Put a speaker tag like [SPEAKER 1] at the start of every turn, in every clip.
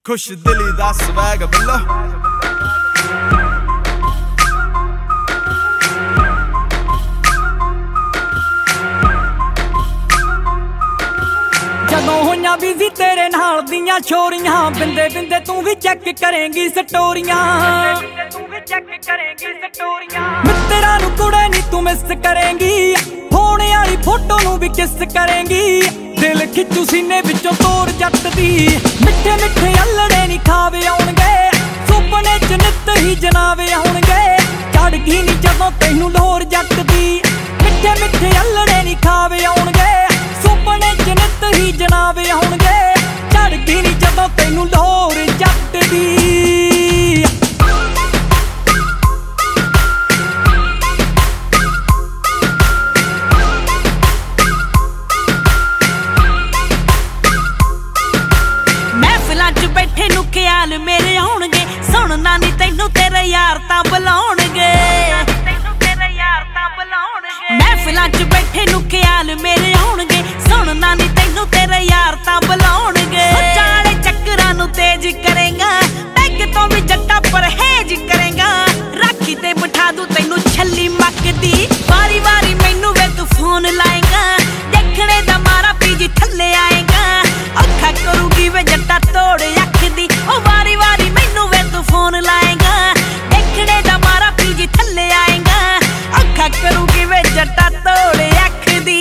[SPEAKER 1] खुश दिली दा स्वैग बिल्लो
[SPEAKER 2] ਜਦੋਂ ਹੋਈਆਂ ਬਿਜ਼ੀ ਤੇਰੇ ਨਾਲ ਦੀਆਂ ਛੋਰੀਆਂ ਬਿੰਦੇ ਬਿੰਦੇ ਤੂੰ ਵੀ ਚੈੱਕ ਕਰੇਂਗੀ ਸਟੋਰੀਆਂ ਮਿੱਤਰਾਂ ਨੂੰ ਕੁੜੇ ਨੀ ਤੂੰ ਮਿਸ ਕਰੇਂਗੀ ਫੋਨ ਵਾਲੀ ਫੋਟੋ ਨੂੰ ਵੀ ਕਿਸ ਕਰੇਂਗੀ ਦਿਲ ਖਿੱਚੂ ਸੀਨੇ ਵਿੱਚੋਂ ਤੋੜ ਜੱਟ ਦੀ ਮਿੱਠੇ ਮਿੱਠੇ ਅਲੜੇ ਨੀ ਖਾਵੇ ਆਉਣਗੇ ਸੁਪਨੇ ਚ ਨਿੱਤ ਹੀ ਜਨਾਵੇ ਆਉਣਗੇ ਚੜ ਗਈ ਨੀ ਜਦੋਂ ਤੈਨੂੰ ਲੋਰ ਜੱਟ ਦੀ ਮਿੱਠੇ ਮਿੱਠੇ ਅਲੜੇ ਨੀ ਖਾਵੇ ਆਉਣਗੇ ਸੁਪਨੇ ਚ ਨਿੱਤ ਹੀ ਜਨਾਵੇ ਆਉਣਗੇ ਚੜ ਗਈ ਨੀ ਜਦੋਂ ਤੈਨੂੰ ਲੋਰ ਜੱਟ ਦੀ
[SPEAKER 3] ਮਹਿਫਲਾਂ ਚ ਬੈਠੇ ਨੂੰ ਖਿਆਲ ਮੇਰੇ ਆਉਣਗੇ ਸੁਣਨਾ ਨੀ ਤੈਨੂੰ ਤੇਰੇ ਯਾਰ ਤਾਂ ਬੁਲਾਉਣਗੇ ਮਹਿਫਲਾਂ ਚ ਬੈਠੇ ਨੂੰ ਖਿਆਲ ਮੇਰੇ ਆਉਣਗੇ ਸੁਣਨਾ ਨੀ ਤੈਨੂੰ ਤੇਰੇ ਯਾਰ ਤਾਂ ਬੁਲਾਉਣਗੇ ਚਾਲੇ ਚੱਕਰਾਂ ਨੂੰ ਤੇਜ਼ ਕਰੇਗਾ ਪੈਗ ਤੋਂ ਵੀ ਜੱਟਾ ਪਰਹੇਜ ਕਰੇਗਾ ਰਾਖੀ ਤੇ ਬਿਠਾ ਦੂ ਤੈਨੂੰ ਛੱਲੀ ਮੱਕਦੀ ਵਾਰੀ ਵਾਰੀ ਮੈਨੂੰ ਵੇ ਤੂੰ ਫੋਨ ਲਾਏਗਾ ਦੇਖਣੇ ਦਾ ਮਾਰਾ ਪੀਜੀ ਥੱਲੇ ਆਏਗਾ ਅੱਖਾਂ ਕਰੂਗੀ ਵੇ ਜੱਟਾ ਤੋੜ ਅੱਖ ਦੀ ਉਹ ਵਾਰੀ ਵਾਰੀ ਮੈਨੂੰ ਵੇ ਤੂੰ ਫੋਨ ਲਾਏਗਾ ਦੇਖਣੇ ਦਾ ਮਾਰਾ ਪੀਜੀ ਥੱਲੇ ਆਏਗਾ ਅੱਖਾਂ ਕਰੂਗੀ ਵੇ ਜੱਟਾ ਤੋੜ ਅੱਖ ਦੀ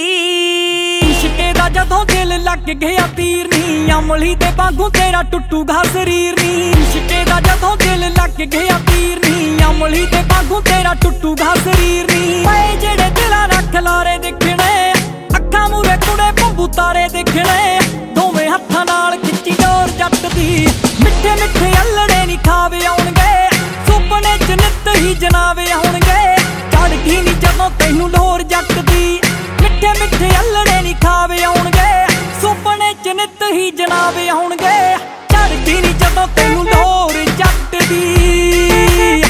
[SPEAKER 2] ਇਸ਼ਕੇ ਦਾ ਜਦੋਂ ਦਿਲ ਲੱਗ ਗਿਆ ਤੀਰ ਨੀ ਅਮਲੀ ਦੇ ਵਾਂਗੂ ਤੇਰਾ ਟੁੱਟੂਗਾ ਸਰੀਰ ਨੀ ਇਸ਼ਕੇ ਦਾ ਜਦੋਂ ਦਿਲ ਲੱਗ ਗਿਆ ਤੀਰ ਨੀ ਅਮਲੀ ਦੇ ਵਾਂਗੂ ਤੇਰਾ ਟੁੱਟੂਗਾ ਸਰੀਰ ਨੀ ਓਏ ਜਿਹੜੇ ਦਿਲਾਂ ਰੱਖ ਲਾਰੇ ਦੇਖਣੇ ਅੱਖਾਂ ਮੂਰੇ ਕੁੜੇ ਬੰਬੂ ਤਾਰੇ ਦੇਖਣੇ ਦੋਵੇਂ ਹੱਥਾਂ ਨਾਲ ਖਿੱਚੀ ਡੋਰ ਜੱਟ ਦੀ ਮਿੱਠੇ ਮਿੱਠੇ ਅਲੜੇ ਨੀ ਖਾਵੇ ਆਉਣਗੇ ਸੁਪਨੇ ਚ ਨਿੱਤ ਹੀ ਜਨਾਵੇ ਆਉਣਗੇ ਚੜ ਗਈ ਨੀ ਜਦੋਂ ਤੈਨੂੰ ਲੋਰ ਜੱਟ ਦੀ ਮਿੱਠੇ ਮਿੱਠੇ ਅਲੜੇ ਨੀ ਖਾਵੇ ਆਉਣਗੇ ਸੁਪਨੇ ਚ ਨਿੱਤ ਹੀ ਜਨਾਵੇ ਆਉਣਗੇ ਚੜ ਗਈ ਨੀ ਜਦੋਂ ਤੈਨੂੰ ਲੋਰ ਜੱਟ ਦੀ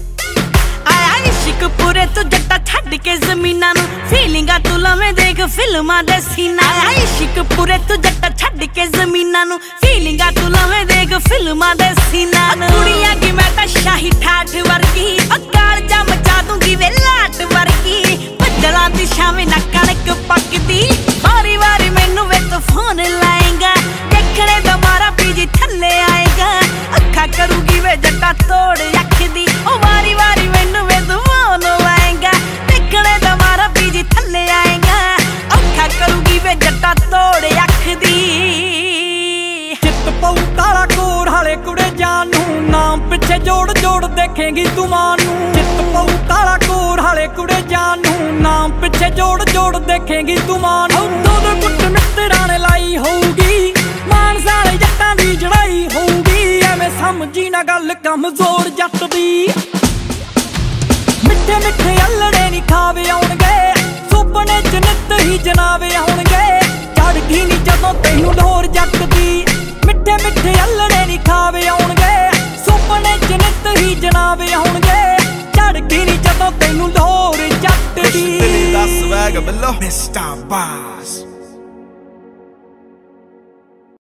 [SPEAKER 3] ਆਇਆ ਇਸ਼ਕ ਪੂਰੇ ਤੂੰ ਜੱਟਾ ਛੱਡ ਕੇ ਜ਼ਮੀਨਾਂ ਨੂੰ ਫੀਲਿੰਗਾਂ ਤੂੰ ਲਵੇਂ ਦੇਖ ਫਿਲਮਾਂ ਦੇ ਸੀਨਾ ਆਇਆ ਇਸ਼ਕ ਪੂਰੇ ਤੂੰ ਜੱਟਾ ਛੱਡ ਕੇ ਜ਼ਮੀਨਾਂ ਨੂੰ ਫੀਲਿੰਗਾਂ ਤੂੰ ਲਵੇਂ ਦੇਖ ਫਿਲਮਾਂ ਦੇ ਸੀਨਾ ਕੁੜੀਆਂ ਕੀ ਮੈਂ ਤਾਂ ਸ਼ਾਹੀ ਠਾਠ ਵਰਗੀ ਅਕਾਲ ਜਾ ਮਚਾ ਦੂੰਗੀ ਵੇ ਲਾਟ ਵਰਗੀ ਬੱਦਲਾਂ ਦੀ ਛਾਵੇਂ ਨਾ ਕਣਕ ਪੱਕਦੀ ਵਾਰੀ ਵਾਰੀ ਮੈਨੂੰ ਵੇ ਤੂੰ ਫੋਨ ਲਾਏਗਾ ਦੇਖਣੇ ਦਾ ਮਾਰਾ ਪੀਜੀ ਥੱਲੇ ਆਏਗਾ ਅੱਖਾਂ ਕਰੂਗੀ ਵੇ ਜੱਟਾ ਤੋੜ ਅੱਖ ਦੀ ਉਹ ਵਾਰੀ ਵਾਰੀ ਮੈਨੂੰ ਵੇ ਤੂੰ ਫੋਨ ਲਾਏਗਾ ਦੇਖਣੇ ਦਾ ਮਾਰਾ ਪੀਜੀ ਥੱਲੇ ਆਏਗਾ ਅੱਖਾਂ ਕਰੂਗੀ ਵੇ ਜੱਟਾ ਤੋੜ ਅੱਖ ਦੀ
[SPEAKER 2] ਚਿੱਤ ਪਊ ਕਾਲਾ ਕੋਰ ਹਾਲੇ ਕੁੜੇ ਜਾਨ ਨੂੰ ਨਾਮ ਪਿੱਛੇ ਜੋੜ ਜੋੜ ਦੇਖੇਂਗੀ ਤੂੰ ਮਾਂ ਨੂੰ ਚਿੱਤ ਪਊ ਕਾਲਾ ਕੋਰ ਹਾਲੇ ਕੁੜੇ ਜਾਨ ਨੂੰ ਨਾਮ ਪਿੱਛੇ ਜੋੜ ਜੋੜ ਦੇਖੇਂਗੀ ਤੂੰ ਮਾਂ ਨੂੰ ਦੋ ਗੁੱਟ ਮਿੱਤਰਾਂ ਨੇ ਲਾਈ ਹੋਊਗੀ ਮਾਨਸਾ ਵਾਲੇ ਜੱਟਾਂ ਦੀ ਜੜਾਈ ਹੋਊਗੀ ਐਵੇਂ ਸਮਝੀ ਨਾ ਗੱਲ ਕਮਜ਼ੋਰ ਜੱਟ ਦੀ ਮਿੱਠੇ ਮਿੱਠੇ ਅਲੜੇ ਨੀ ਖਾਵੇ ਆਉਣਗੇ ਸੁਪਨੇ ਚ ਨਿੱਤ ਹੀ ਜਨਾਵੇ ਆਉਣਗੇ ਚੜ ਗਈ ਨੀ ਜਦੋਂ ਤੈਨੂੰ ਲੋਰ ਜੱਟ ਦੀ ਮਿੱਠੇ ਮਿੱਠੇ ਅਲੜੇ ਨੀ ਖਾਵੇ ਆਉਣਗੇ ਸੁਪਨੇ ਚ ਨਿੱਤ ਹੀ ਜਨਾਵੇ ਆਉਣਗੇ ਚੜ ਗਈ ਨੀ ਜਦੋਂ ਤੈਨੂੰ ਲੋਰ ਜੱਟ ਦੀ
[SPEAKER 1] खुश दिली दा स्वैग बिल्लो मिस्टर बा